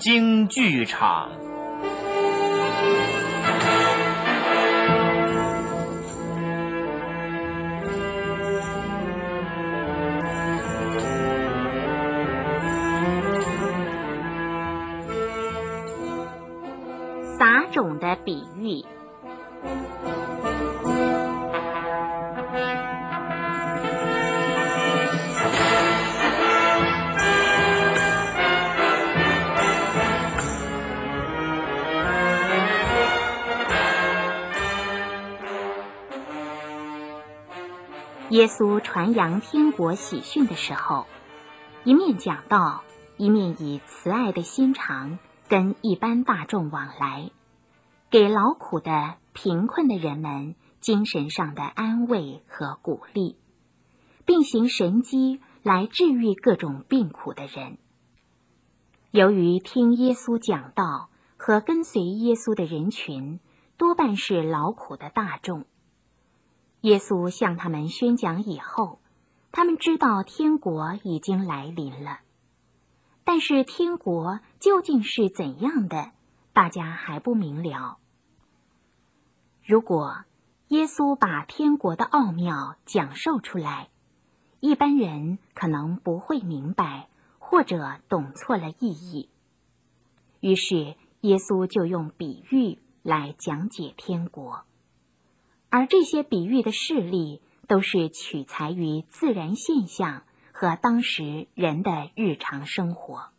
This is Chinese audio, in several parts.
新剧场。 撒种的比喻。耶稣传扬天国喜讯的时候，一面讲道，一面以慈爱的心肠跟一般大众往来，给劳苦的贫困的人们精神上的安慰和鼓励，并行神迹来治愈各种病苦的人。由于听耶稣讲道和跟随耶稣的人群多半是劳苦的大众，耶稣向他们宣讲以后，他们知道天国已经来临了。但是天国究竟是怎样的，大家还不明了。如果耶稣把天国的奥妙讲授出来，一般人可能不会明白，或者懂错了意义。于是耶稣就用比喻来讲解天国，而这些比喻的事例都是取材于自然现象和当时人的日常生活。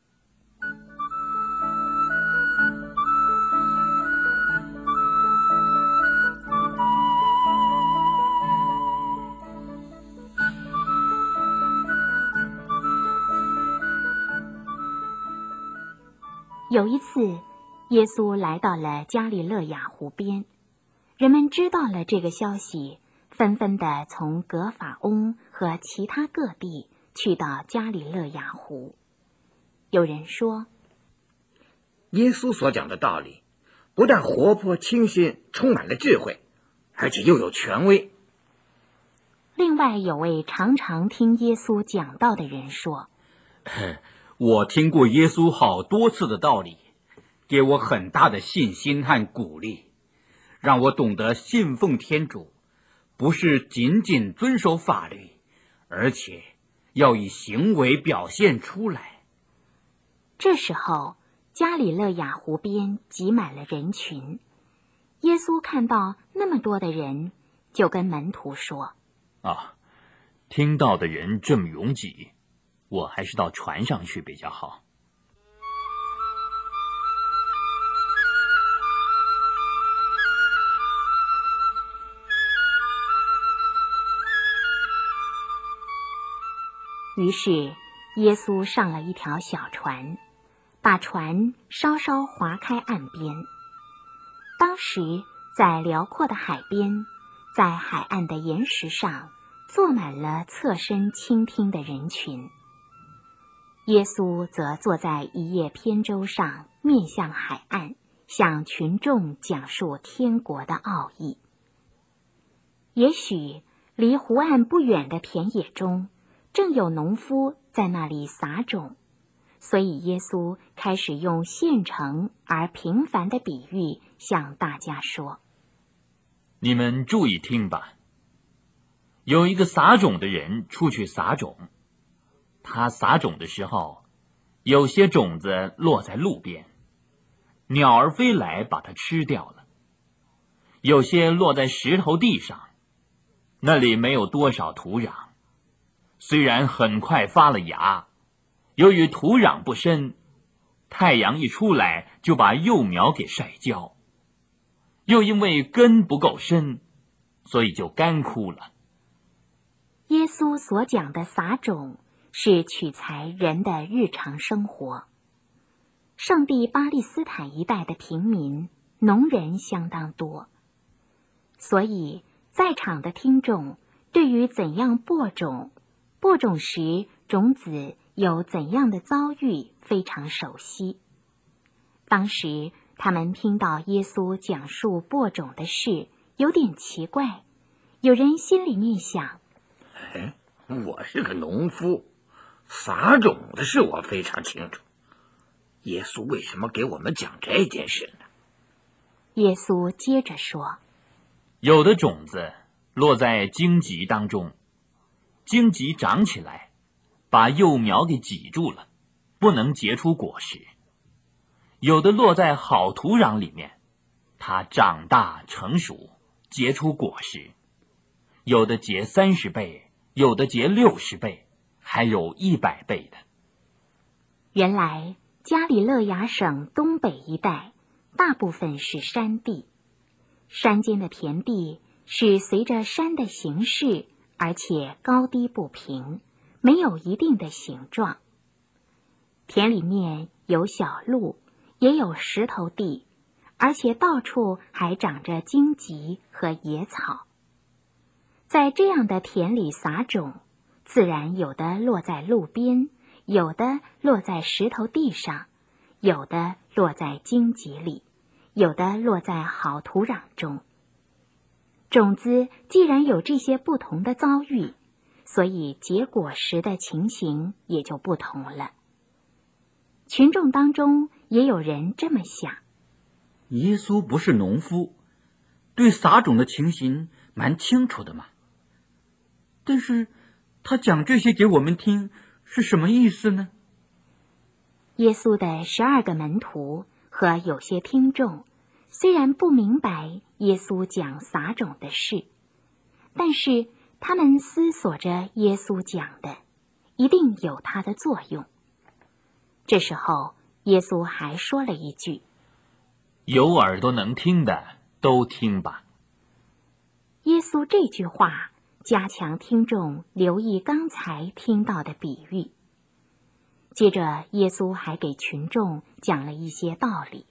有一次，耶稣来到了加里肋亚湖边，人们知道了这个消息，纷纷地从葛法翁和其他各地去到加里肋亚湖。有人说， 耶稣所讲的道理不但活泼清新，充满了智慧，而且又有权威。 另外有位常常听耶稣讲道的人说， 我听过耶稣好多次的道理，给我很大的信心和鼓励，让我懂得信奉天主，不是仅仅遵守法律，而且要以行为表现出来。 这时候，加里肋亚湖边挤满了人群。耶稣看到那么多的人，就跟门徒说， 听到的人这么拥挤，我还是到船上去比较好。 于是耶稣上了一条小船，把船稍稍划开岸边。当时在辽阔的海边，在海岸的岩石上坐满了侧身倾听的人群。耶稣则坐在一叶扁舟上，面向海岸，向群众讲述天国的奥义。也许离湖岸不远的田野中，正有农夫在那里撒种，所以耶稣开始用现成而平凡的比喻向大家说， 你们注意听吧。有一个撒种的人出去撒种，他撒种的时候，有些种子落在路边，鸟儿飞来把它吃掉了；有些落在石头地上，那里没有多少土壤，虽然很快发了芽，由于土壤不深，太阳一出来就把幼苗给晒焦，又因为根不够深，所以就干枯了。 耶稣所讲的撒种是取材人的日常生活。圣地巴利斯坦一带的平民，农人相当多，所以在场的听众对于怎样播种时种子有怎样的遭遇非常熟悉。当时他们听到耶稣讲述播种的事，有点奇怪，有人心里面想， 我是个农夫，撒种的事我非常清楚， 耶稣为什么给我们讲这件事呢？ 耶稣接着说， 有的种子落在荆棘当中，荆棘长起来，把幼苗给挤住了，不能结出果实。有的落在好土壤里面，它长大成熟，结出果实。有的结30倍，有的结60倍，还有100倍的。 原来加里肋亚省东北一带大部分是山地，山间的田地是随着山的形势，而且高低不平，没有一定的形状。田里面有小路，也有石头地，而且到处还长着荆棘和野草。在这样的田里撒种，自然有的落在路边，有的落在石头地上，有的落在荆棘里，有的落在好土壤中。种子既然有这些不同的遭遇，所以结果实的情形也就不同了。群众当中也有人这么想， 耶稣不是农夫，对撒种的情形蛮清楚的嘛。但是他讲这些给我们听是什么意思呢？ 耶稣的12个门徒和有些听众虽然不明白耶稣讲撒种的事，但是他们思索着耶稣讲的一定有它的作用。这时候耶稣还说了一句， 有耳朵能听的都听吧。 耶稣这句话加强听众留意刚才听到的比喻。接着耶稣还给群众讲了一些道理。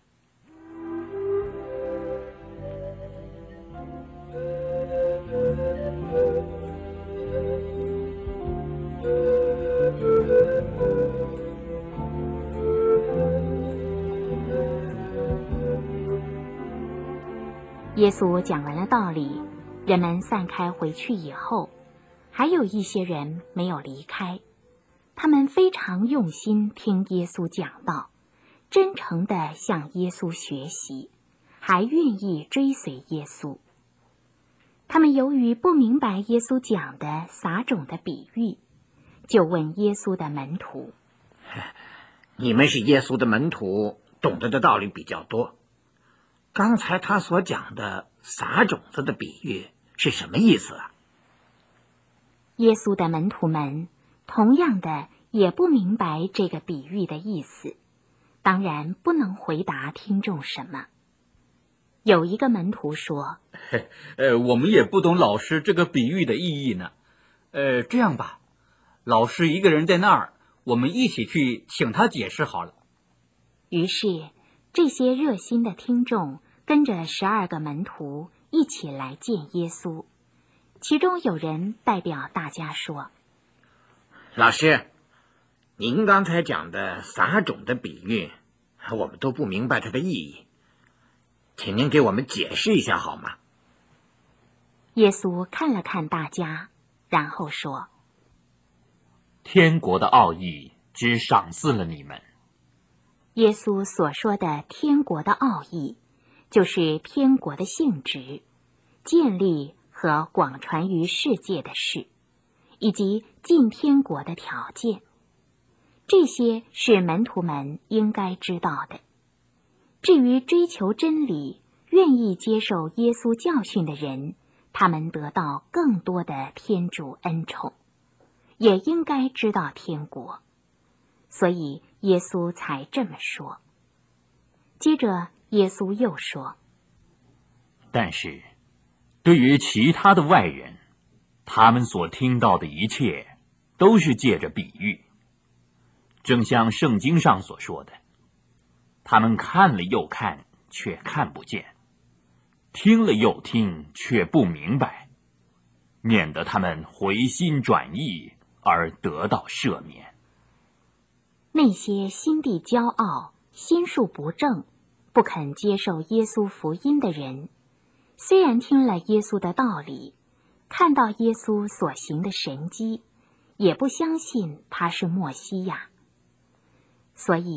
耶稣讲完了道理，人们散开回去以后，还有一些人没有离开。他们非常用心听耶稣讲道，真诚地向耶稣学习，还愿意追随耶稣。他们由于不明白耶稣讲的撒种的比喻，就问耶稣的门徒， 你们是耶稣的门徒，懂得的道理比较多。刚才他所讲的撒种子的比喻是什么意思啊？ 耶稣的门徒们同样的也不明白这个比喻的意思，当然不能回答听众什么。有一个门徒说， 我们也不懂老师这个比喻的意义呢。这样吧，老师一个人在那儿，我们一起去请他解释好了。 于是这些热心的听众跟着12个门徒一起来见耶稣。其中有人代表大家说， 老师，您刚才讲的撒种的比喻，我们都不明白它的意义，请您给我们解释一下好吗？ 耶稣看了看大家，然后说， 天国的奥义只赏赐了你们。 耶稣所说的天国的奥义，就是天国的性质、建立和广传于世界的事，以及进天国的条件。这些是门徒们应该知道的。至于追求真理、愿意接受耶稣教训的人，他们得到更多的天主恩宠，也应该知道天国。所以耶稣才这么说。接着耶稣又说， 但是对于其他的外人，他们所听到的一切都是借着比喻，正像圣经上所说的，他们看了又看，却看不见；听了又听，却不明白，免得他们回心转意而得到赦免。 那些心地骄傲、心术不正、不肯接受耶稣福音的人，虽然听了耶稣的道理，看到耶稣所行的神迹，也不相信他是默西亚。所以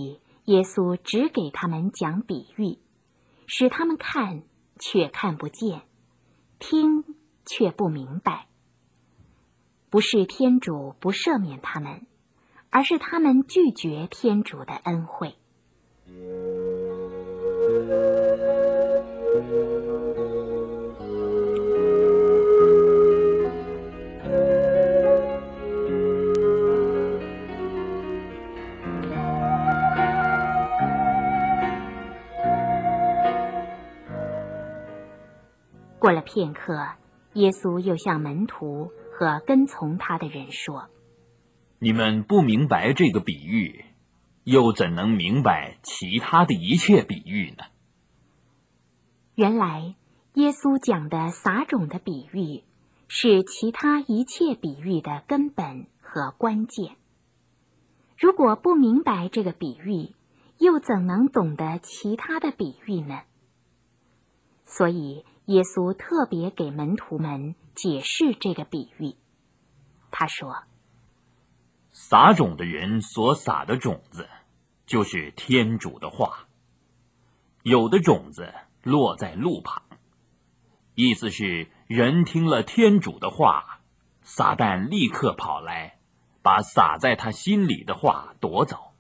耶稣只给他们讲比喻，使他们看却看不见，听却不明白。不是天主不赦免他们，而是他们拒绝天主的恩惠。过了片刻，耶稣又向门徒和跟从他的人说： 你们不明白这个比喻，又怎能明白其他的一切比喻呢？ 原来耶稣讲的撒种的比喻是其他一切比喻的根本和关键。如果不明白这个比喻，又怎能懂得其他的比喻呢？所以耶稣特别给门徒们解释这个比喻。他说： 撒种的人所撒的种子，就是天主的话。有的种子落在路旁，意思是人听了天主的话，撒旦立刻跑来，把撒在他心里的话夺走。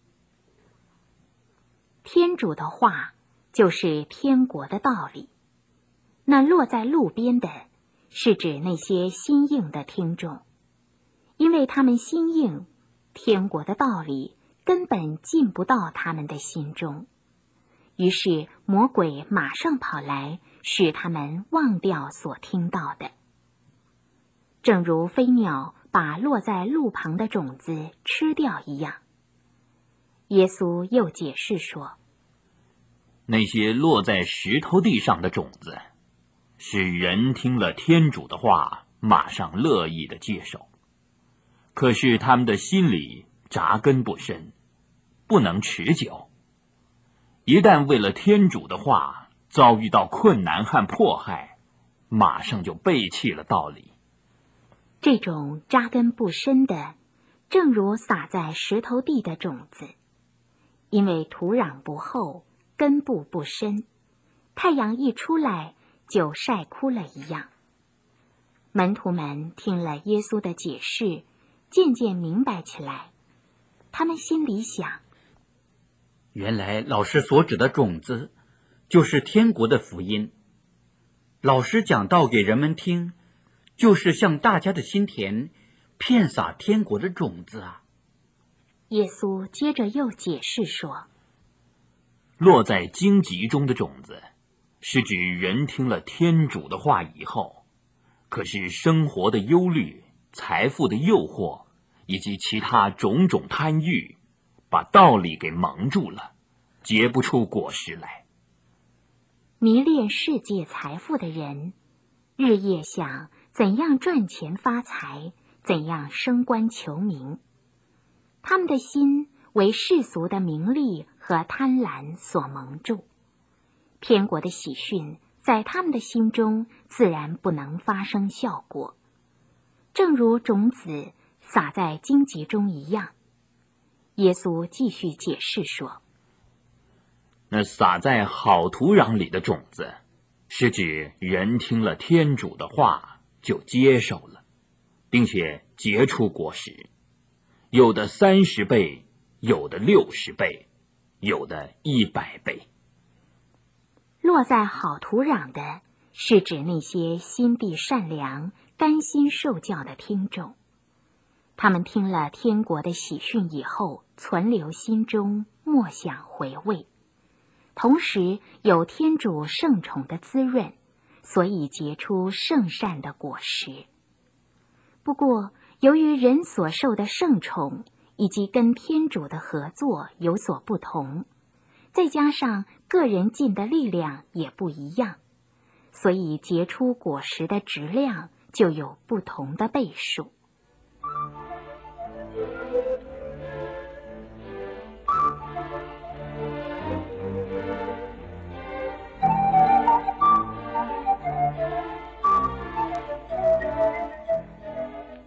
天主的话就是天国的道理。那落在路边的，是指那些心硬的听众，因为他们心硬，天国的道理根本进不到他们的心中，于是魔鬼马上跑来，使他们忘掉所听到的。正如飞鸟把落在路旁的种子吃掉一样。耶稣又解释说： 那些落在石头地上的种子，是人听了天主的话，马上乐意的接受，可是他们的心里扎根不深，不能持久。一旦为了天主的话遭遇到困难和迫害，马上就背弃了道理。 这种扎根不深的，正如撒在石头地的种子，因为土壤不厚，根部不深，太阳一出来就晒枯了一样。门徒们听了耶稣的解释，渐渐明白起来。他们心里想： 原来老师所指的种子，就是天国的福音。老师讲道给人们听，就是向大家的心田遍撒天国的种子啊。 耶稣接着又解释说： 落在荆棘中的种子，是指人听了天主的话以后，可是生活的忧虑、财富的诱惑以及其他种种贪欲，把道理给蒙住了，结不出果实来。 迷恋世界财富的人，日夜想怎样赚钱发财，怎样升官求名。他们的心为世俗的名利和贪婪所蒙住，天国的喜讯在他们的心中自然不能发生效果，正如种子撒在荆棘中一样。耶稣继续解释说： 那撒在好土壤里的种子，是指人听了天主的话就接受了，并且结出果实，有的30倍，有的60倍，有的100倍。 落在好土壤的，是指那些心地善良、甘心受教的听众。他们听了天国的喜讯以后，存留心中，默想回味，同时有天主圣宠的滋润，所以结出圣善的果实。不过，由于人所受的圣宠以及跟天主的合作有所不同，再加上个人尽的力量也不一样，所以结出果实的质量就有不同的倍数。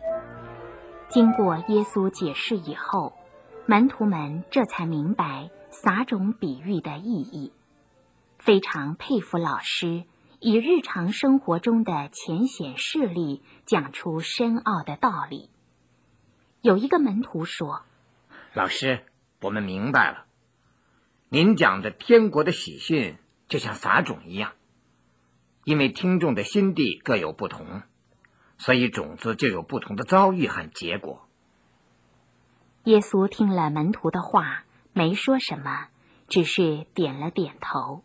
经过耶稣解释以后，门徒们这才明白撒种比喻的意义，非常佩服老师以日常生活中的浅显事例讲出深奥的道理。有一个门徒说： 老师，我们明白了，您讲的天国的喜讯就像撒种一样，因为听众的心地各有不同，所以种子就有不同的遭遇和结果。 耶稣听了门徒的话，没说什么，只是点了点头。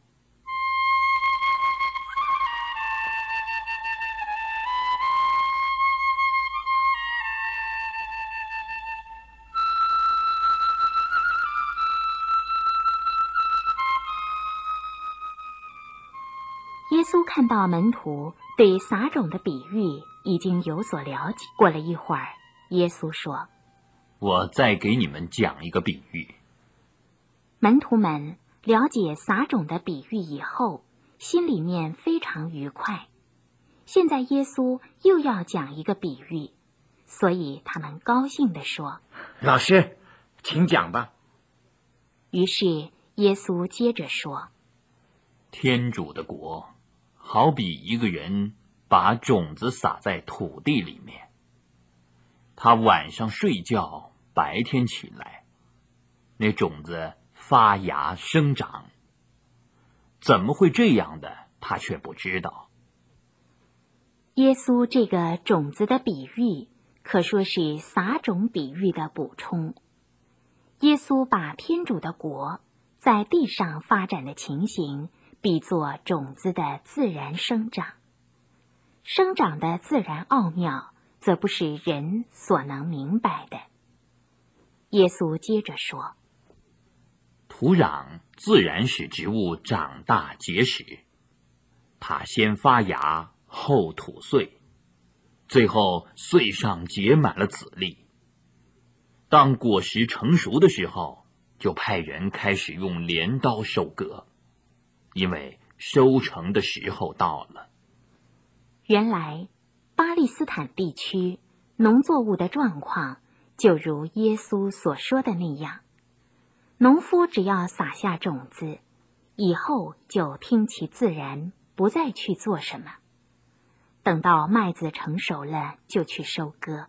耶稣看到门徒对撒种的比喻已经有所了解，过了一会儿，耶稣说： 我再给你们讲一个比喻。 门徒们了解撒种的比喻以后，心里面非常愉快。现在耶稣又要讲一个比喻，所以他们高兴地说： 老师，请讲吧。 于是耶稣接着说： 天主的国好比一个人把种子撒在土地里面，他晚上睡觉，白天起来，那种子发芽生长，怎么会这样的，他却不知道。 耶稣这个种子的比喻可说是撒种比喻的补充。耶稣把天主的国在地上发展的情形比作种子的自然生长，生长的自然奥妙则不是人所能明白的。耶稣接着说： 土壤自然使植物长大结实，它先发芽，后吐穗，最后穗上结满了籽粒。当果实成熟的时候，就派人开始用镰刀收割，因为收成的时候到了。 原来巴勒斯坦地区农作物的状况就如耶稣所说的那样，农夫只要撒下种子，以后就听其自然，不再去做什么。等到麦子成熟了，就去收割。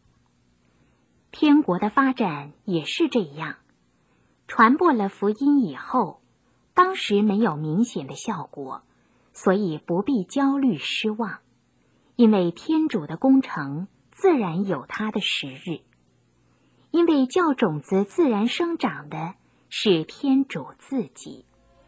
天国的发展也是这样，传播了福音以后，当时没有明显的效果，所以不必焦虑失望，因为天主的工程自然有它的时日。因为叫种子自然生长的是天主自己。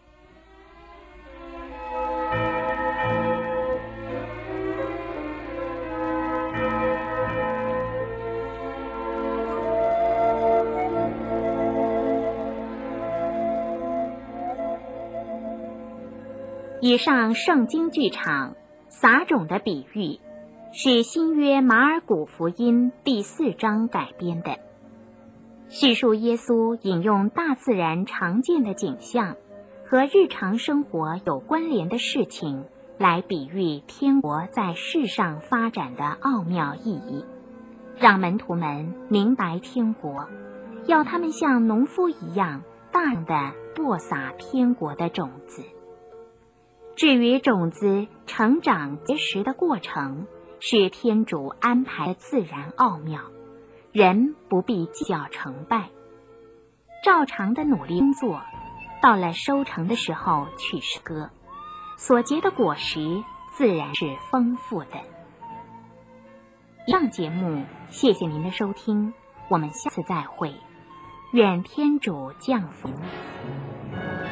以上圣经剧场撒种的比喻是新约马尔谷福音第4章改编的，叙述耶稣引用大自然常见的景象和日常生活有关联的事情来比喻天国在世上发展的奥妙意义，让门徒们明白天国，要他们像农夫一样大量地播撒天国的种子。至于种子成长结实的过程，是天主安排的自然奥妙，人不必计较成败，照常的努力工作，到了收成的时候去收割，所结的果实自然是丰富的。以上节目，谢谢您的收听，我们下次再会，愿天主降福。